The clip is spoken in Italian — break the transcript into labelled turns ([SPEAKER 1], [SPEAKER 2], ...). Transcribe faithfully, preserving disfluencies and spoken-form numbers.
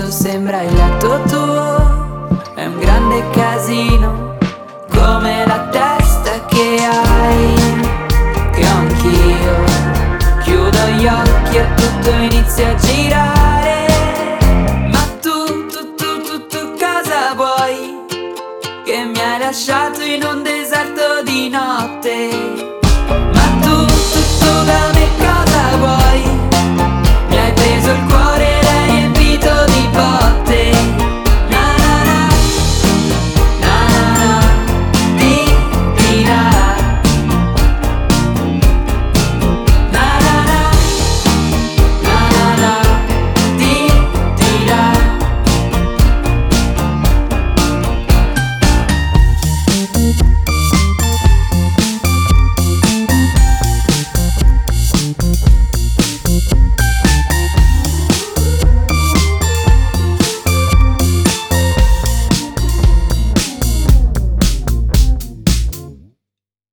[SPEAKER 1] quando sembra il letto tuo è un grande casino, come la testa che hai, che ho anch'io. Chiudo gli occhi e tutto inizia a girare. Ma tu, tu, tu, tu, tu cosa vuoi? Che mi hai lasciato in un deserto di notte.